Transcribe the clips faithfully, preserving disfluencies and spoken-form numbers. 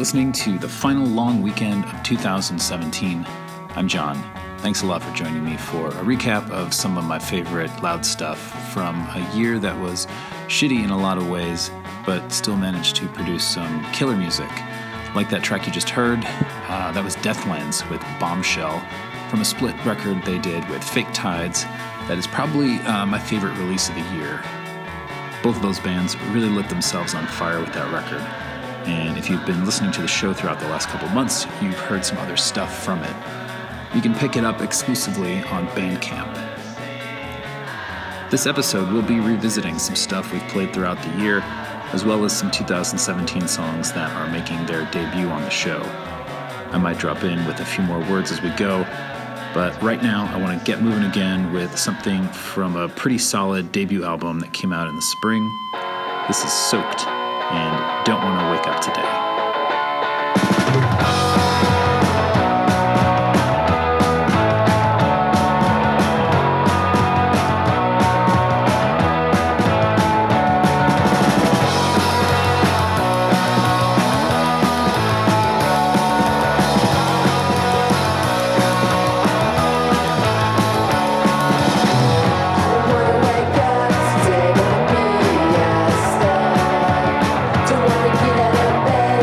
listening to the final long weekend of two thousand seventeen. I'm John. Thanks a lot for joining me for a recap of some of my favorite loud stuff from a year that was shitty in a lot of ways, but still managed to produce some killer music. Like that track you just heard, uh, that was Deathlands with Bombshell from a split record they did with Fake Tides. That is probably uh, my favorite release of the year. Both of those bands really lit themselves on fire with that record. And if you've been listening to the show throughout the last couple months, you've heard some other stuff from it. You can pick it up exclusively on Bandcamp. This episode will be revisiting some stuff we've played throughout the year, as well as some two thousand seventeen songs that are making their debut on the show. I might drop in with a few more words as we go, but right now I want to get moving again with something from a pretty solid debut album that came out in the spring. This is Soaked, and Don't Want to Wake Up Today. Don't wanna get out of bed.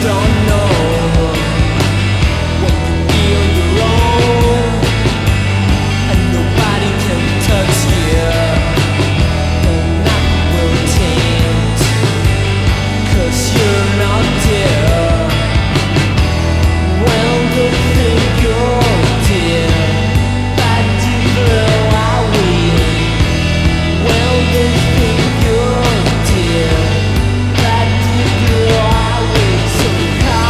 Well,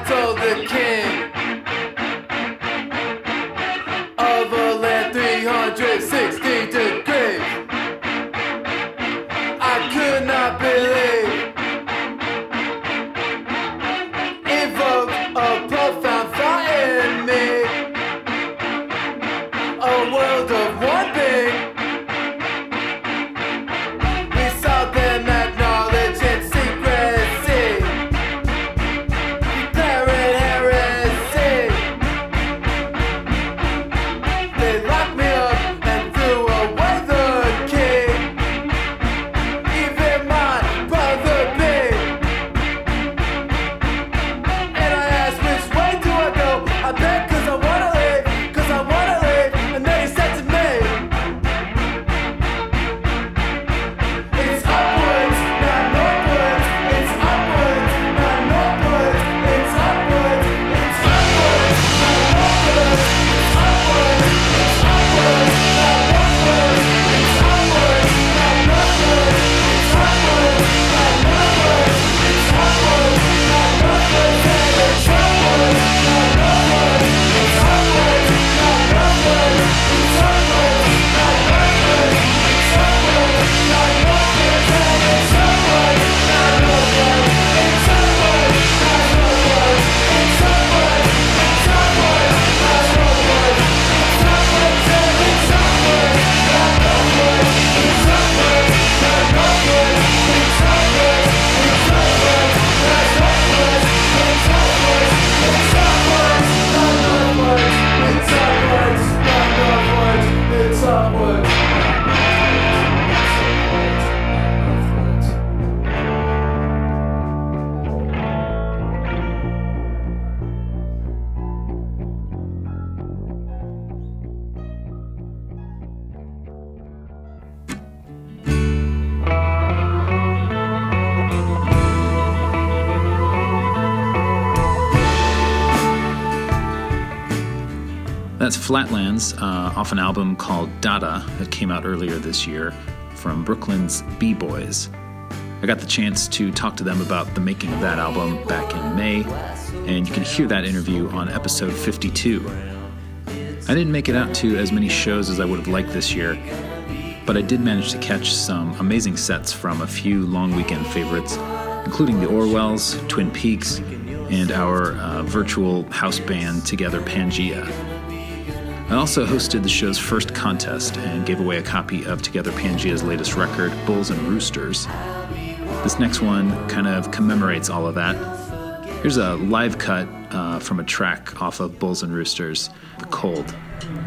told the king of a land three hundred sixty degrees. I could not believe, evoked a profound thought in me, a world of one being. We saw them acknowledge in secrecy, declaring heresy. They locked me up and threw away the key. Even my brother B. And I asked, which way do I go? I bet cause I wanna live, cause I wanna live. And then he said to me, it's upwards, not northwards. It's upwards, not northwards. It's upwards, it's upwards, not northwards. It's upwards, it's upwards, not northwards. It's upwards, not northwards. It's upwards, not northwards. It's upwards, not northwards. And it's upwards, not northwards. It's upwards, not northwards. It's upwards, not northwards. It's upwards, not northwards. And it's upwards, not northwards. It's upwards, not northwards. It's upwards, it's upwards, not northwards. It's upwards, and it's upwards, not northwards. It's upwards, not northwards. It's upwards, it's upwards, not northwards. It's upwards, it's upwards, not northwards. It's upwards, not northwards. It's upwards. That's Flatlands, uh, off an album called Dada that came out earlier this year from Brooklyn's B-Boys. I got the chance to talk to them about the making of that album back in May, and you can hear that interview on episode fifty-two. I didn't make it out to as many shows as I would have liked this year, but I did manage to catch some amazing sets from a few long weekend favorites, including the Orwells, Twin Peaks, and our uh, virtual house band Together Pangea. I also hosted the show's first contest and gave away a copy of Together Pangea's latest record, Bulls and Roosters. This next one kind of commemorates all of that. Here's a live cut uh, from a track off of Bulls and Roosters, The Cold.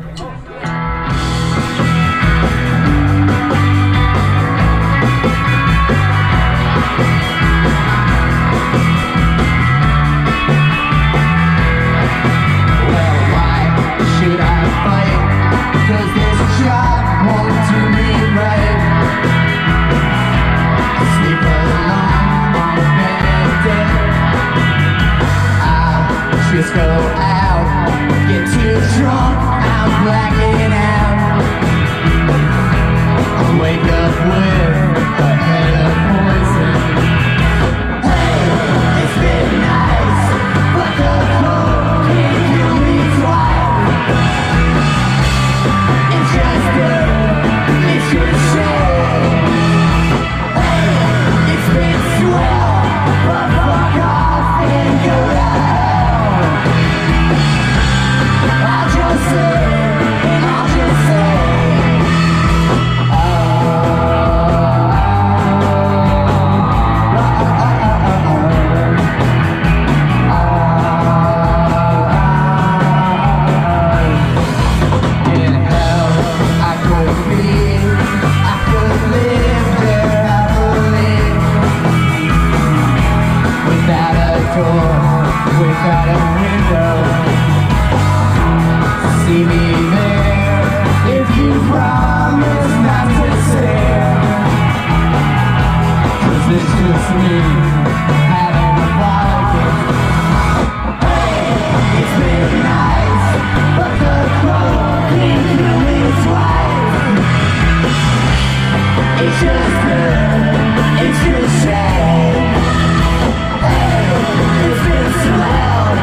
Just go out, get too drunk, I'm blacking out. I'll wake up with a head of poison. Hey, it's been nice, but the cold can't kill me twice. It's just good, it's just shit. Hey, it's been swell, but fuck off and go out. I'll just say, I'll just say, oh, oh, in hell I could be, I could live there happily, without a door, without a window. See me there if you promise not to stare. 'Cause it's just me having a bargain. Hey, it's been nice, but the cold can't kill me twice. It's just good, it's just shame. Hey, it's been swell,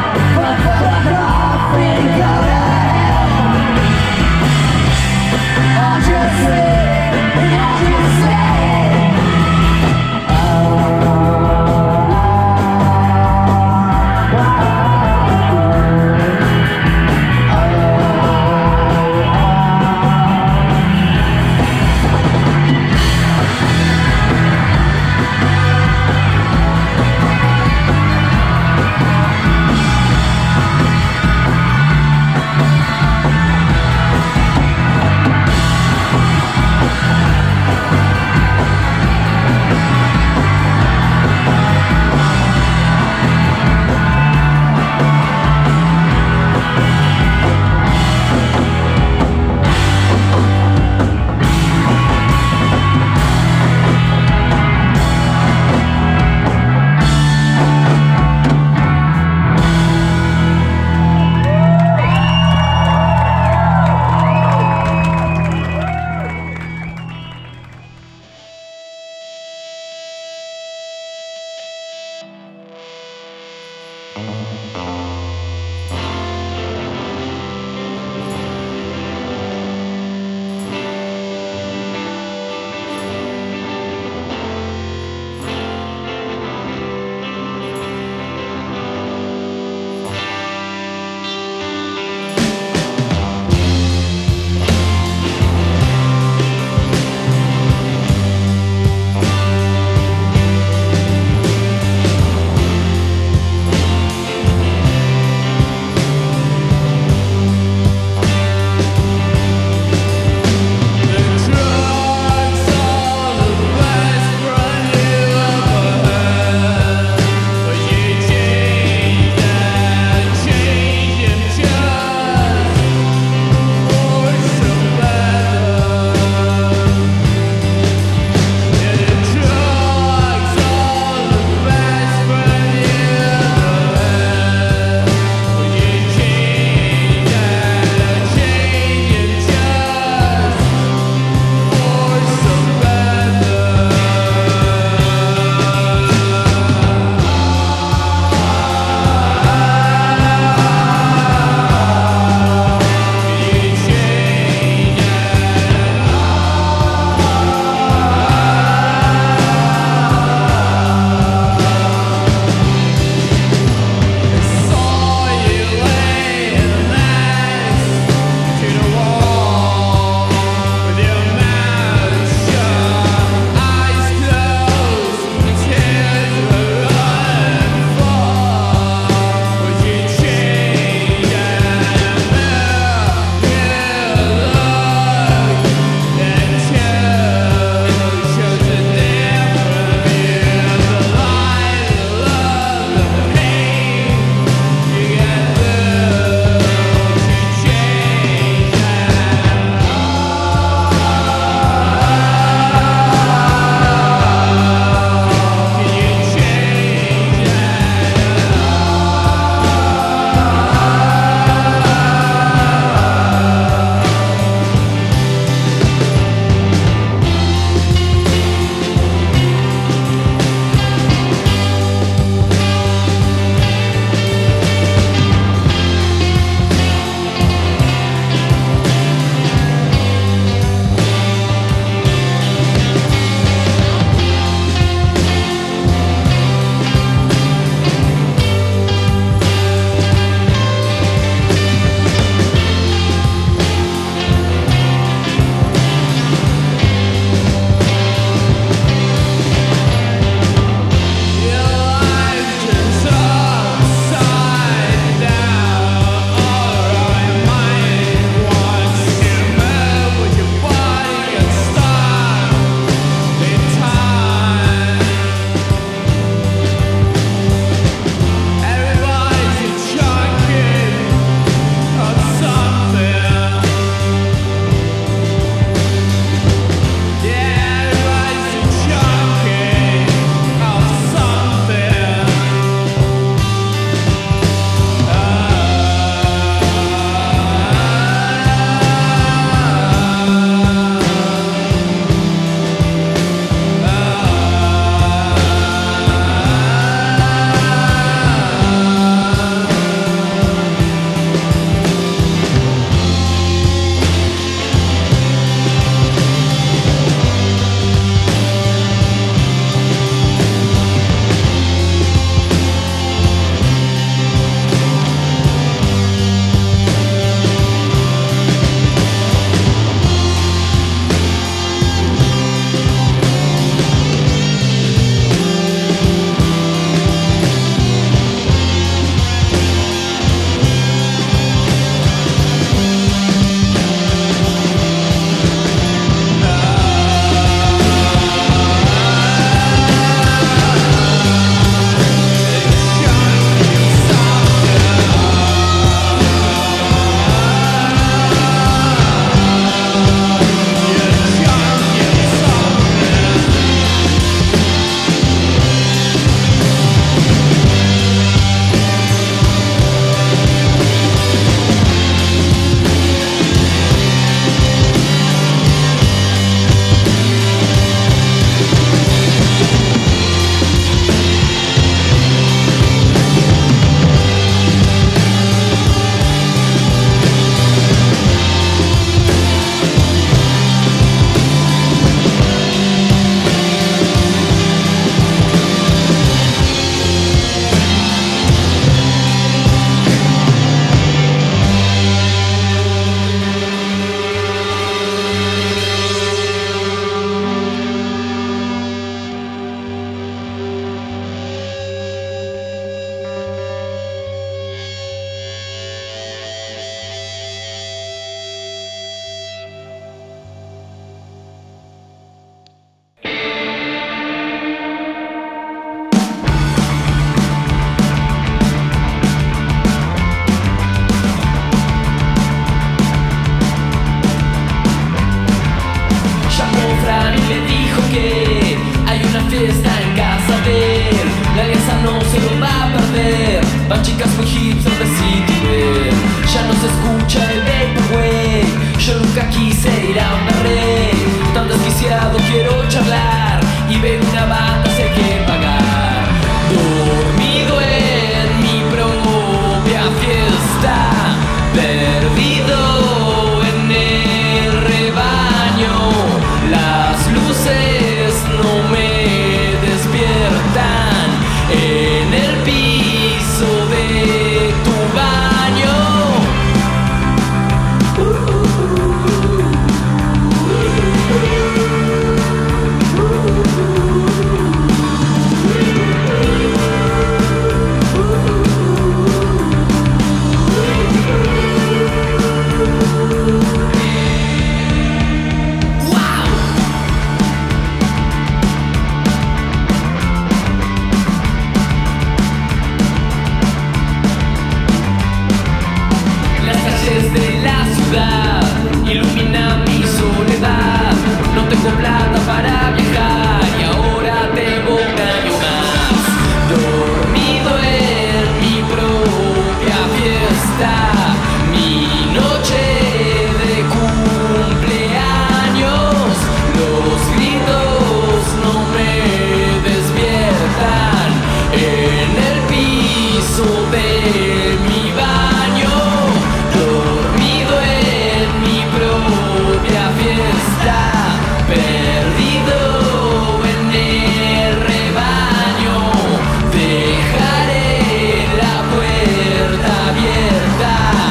fiesta, mi noche de cumpleaños. Los gritos no me despiertan en el piso de mi baño, dormido en mi propia fiesta, perdido en el rebaño. Dejaré la puerta abierta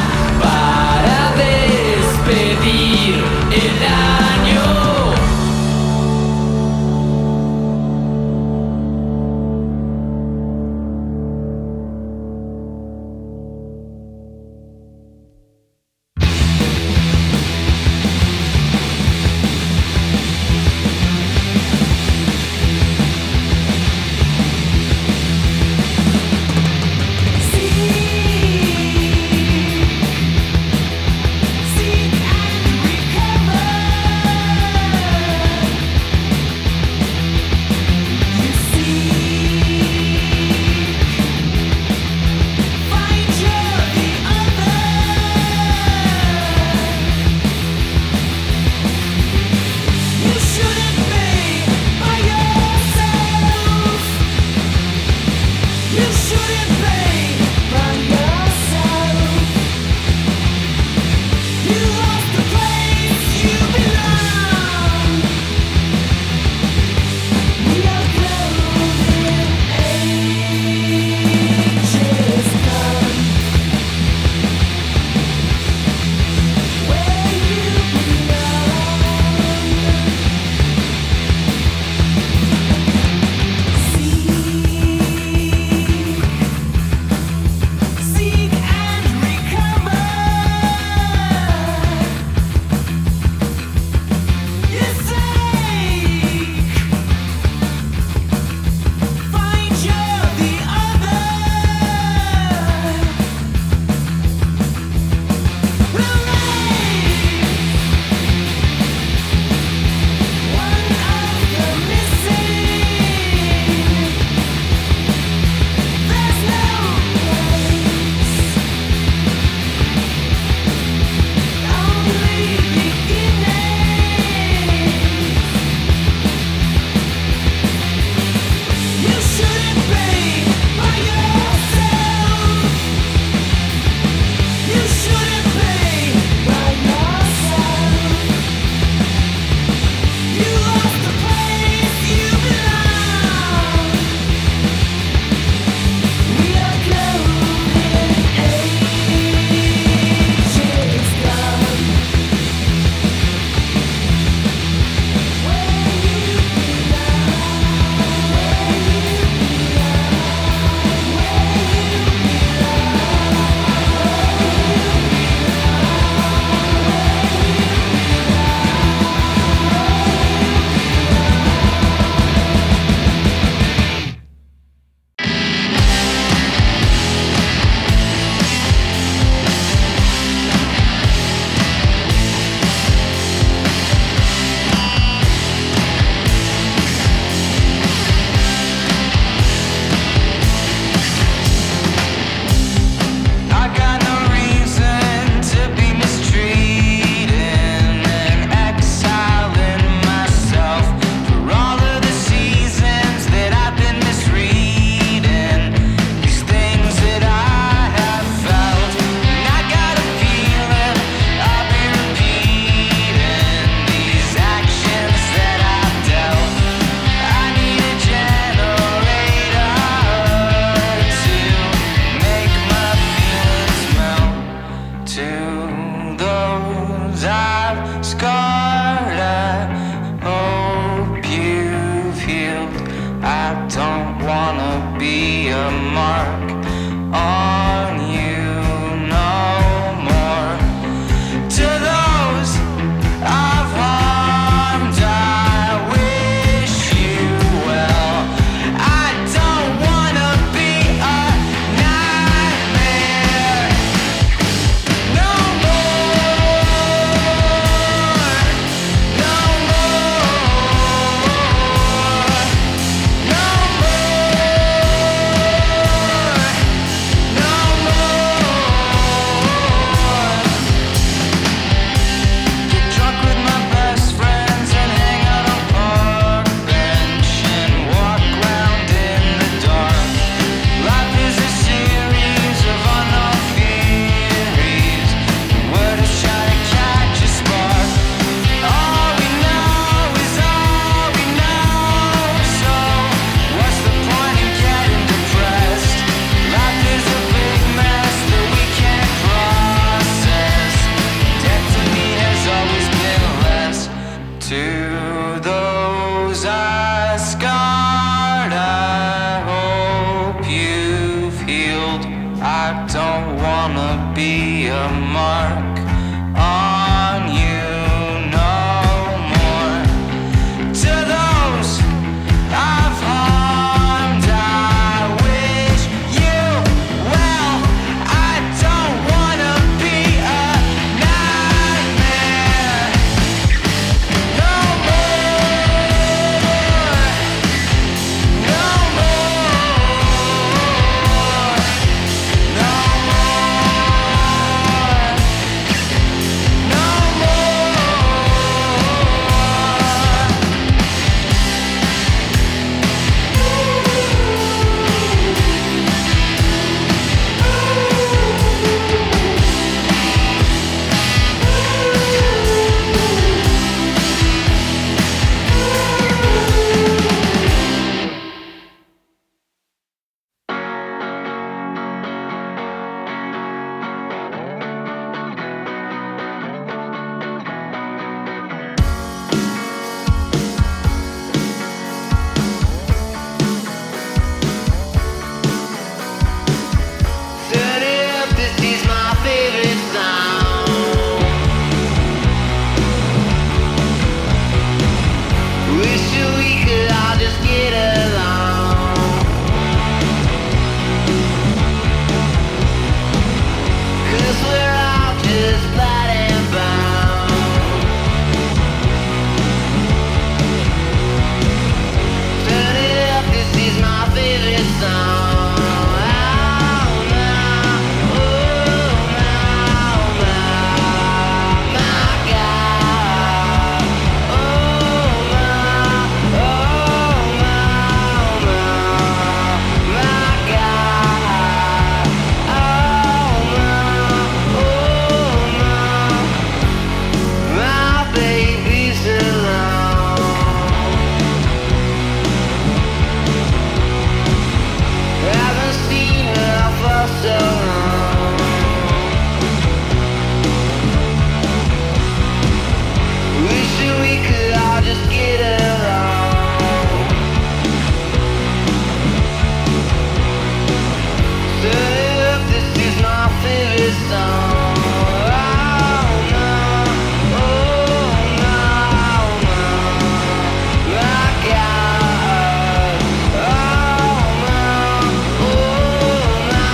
wanna be a mark on you no more. To those I've harmed, I wish you well. I don't wanna be a nightmare no more, no more, no more, no more. Turn it up, this is my favorite song. Wish we could all just get along. 'Cause we're all just flat and bound. Turn it up, this is my favorite song. Oh, now, oh, now, now, my God. Oh, now, oh, now, now, my God. Oh, now, oh, now, my baby's alone. Haven't seen her for so long. Wish that we could all just get along. Turn it up, this is my favorite song. Oh, no, oh, no, no, my God. Oh, no, oh, no,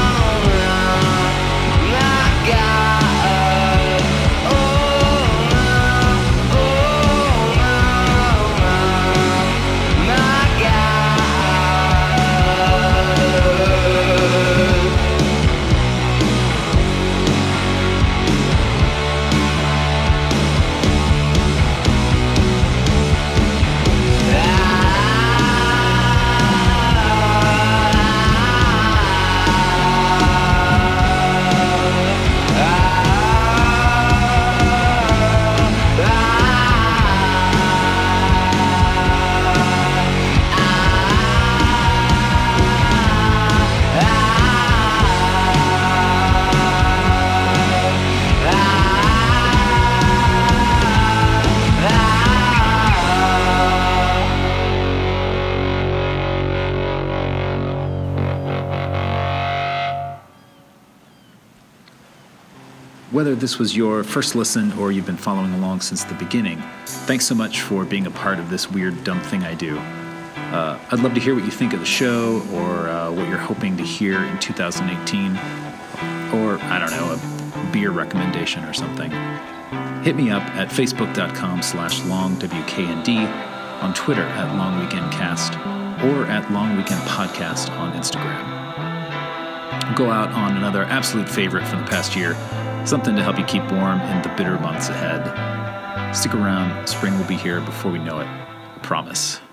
no, my God. Oh, no, oh, no, no, my God. Whether this was your first listen or you've been following along since the beginning, thanks so much for being a part of this weird, dumb thing I do. Uh, I'd love to hear what you think of the show or uh, what you're hoping to hear in two thousand eighteen, or, I don't know, a beer recommendation or something. Hit me up at facebook.com slash longwknd, on Twitter at longweekendcast, or at longweekendpodcast on Instagram. Go out on another absolute favorite from the past year, something to help you keep warm in the bitter months ahead. Stick around, spring will be here before we know it. I promise.